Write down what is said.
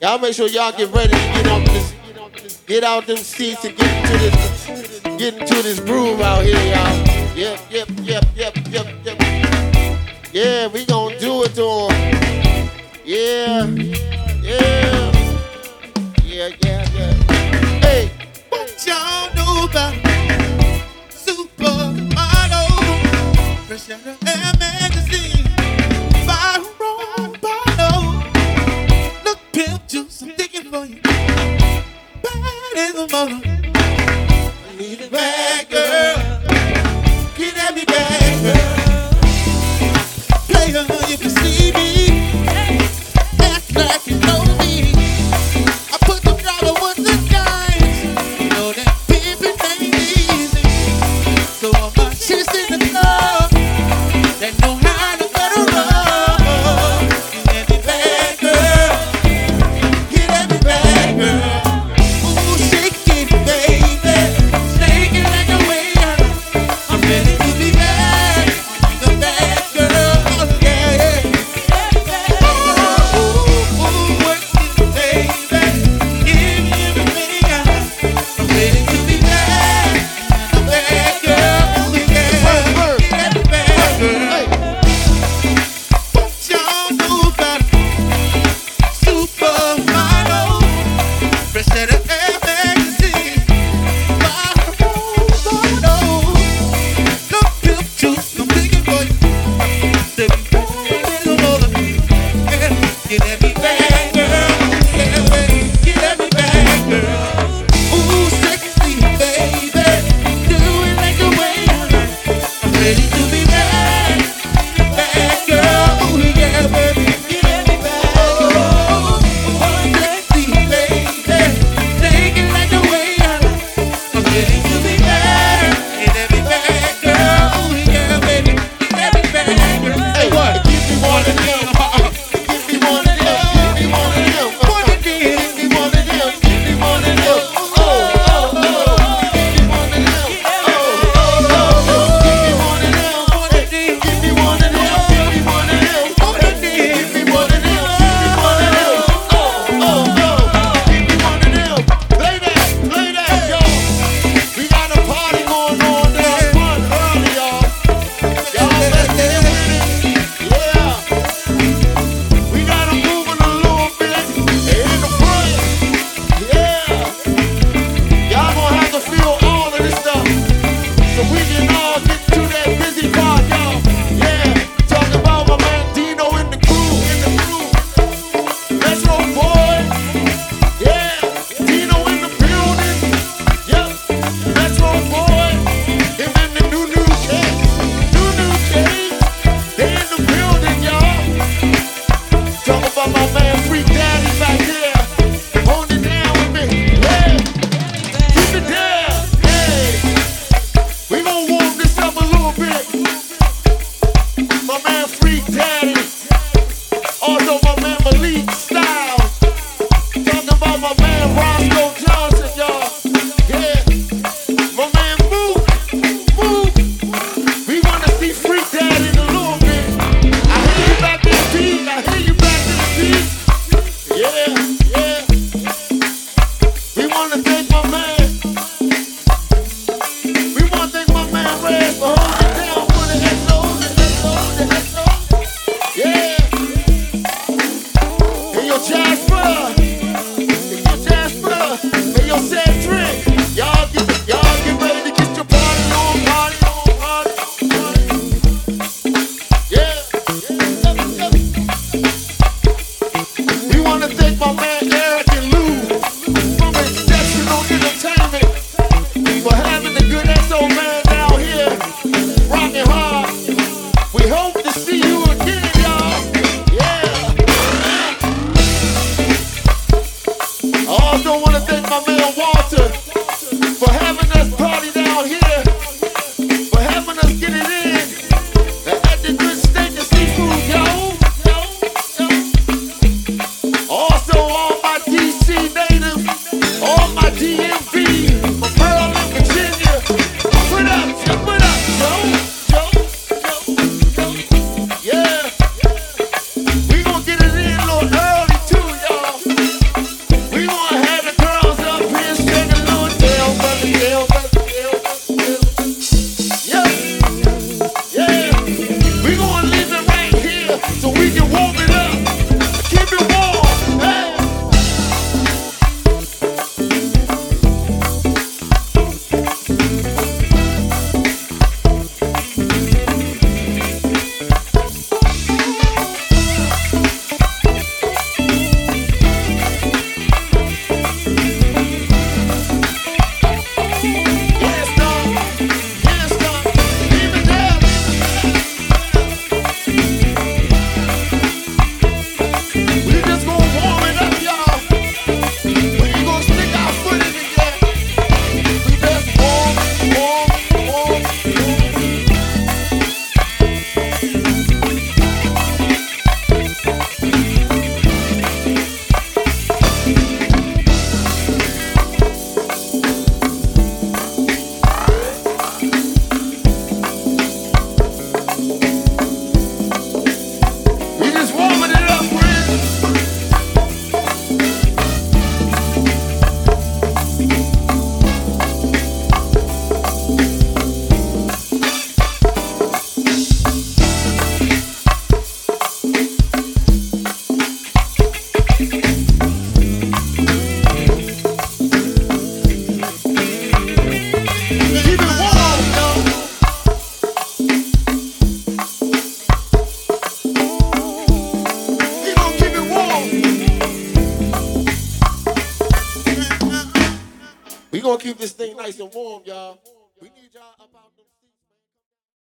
Y'all make sure y'all get ready to get out them seats and get into this groove out here, y'all. Yep. Yeah, we gonna do it to them. Yeah. Hey, What y'all know about Supermodel? Fresh out of Air magazine, fire on bottle. Look, pimp juice, I'm thinking for you. Bad as a mother. I need a bad girl. Get at me, bad girl. Player, if you see me, act like you know me. I put the dollar with the dimes. You know that pimpin' ain't easy. So all my chicks in the club that know how to get a rub. Get at me, bad girl. Get at me, bad girl. Ooh, shake it, baby. Shake it like a waiter. I'm ready to be bad. The bad girl, oh yeah. Ooh, work it, baby. Give me everything I have. I'm ready to be bad. The bad girl, oh yeah. Get at me, bad girl. What y'all know about Supermodel? Fresh out of Air magazine, fire on bottle. Look, pimp juice, I'm thinking for you. Say we bad as a mother. Yeah, get at me, bad girl. Yeah, baby, get at me, bad girl. Ooh, sexy, baby. Do it like the way I like. I'm ready to be bad. Bad girl. Ooh, yeah, baby. Get at me, bad girl. Oh, sexy, baby. Take it like the way I like. I'm ready to be bad. Get at me, bad girl. Ooh, yeah, baby. Get at me, bad girl. hey, what? Give me one of them. Give me one of them. Give me one of them. What it is? Give me one of them. Give me one of them. Oh. Give me one of them. Oh. Give me one of them. What it is? Give me one of them. Give me one of them. What it is? Give me one of them. Give me one of them. Oh. Give me one of them. Play that, y'all. We got a party going on there. Fun early, y'all. Y'all let's get with it. Yeah. We got 'em moving a little bit. In the front. Yeah. Y'all gonna have to feel all of this stuff so we can all get to that busy part, y'all. Yeah. Talking about my man Dino in the crew. Metro boy. Yeah. Dino in the building. Yep. Metro boy. Him in the new case. New case. They in the building, y'all. Talk about my man Freak Daddy back there. Hold it down with me. Yeah. Keep it down. Hey. We gon' warm this up a little bit. My man Freak Daddy. Also my man Malik Style. Talking about my man Roscoe Johnson, y'all. Yeah. My man Mook. We wanna see Freak Daddy in a little bit. I hear you back in the beat. Yeah. We wanna thank my man. We wanna thank my man Red for holding it down for the XO. Yeah. Hey, yo, Jasper. Hey, yo, Cedric. Y'all get ready to get your party on. Yeah. We want to thank my man Eric and Lou from Exceptional Entertainment for having the good SO man down here, rocking hard. We hope to see you again, y'all. Yeah. I also want to thank my man Walter for having us party down here, for having us get it in at the good steak and seafood, yo. Also, all my DC natives, all my DMV, from Maryland, Virginia. Put up, Joe. Yeah. We gonna get it in a little early too, y'all. keep this thing nice and warm, y'all.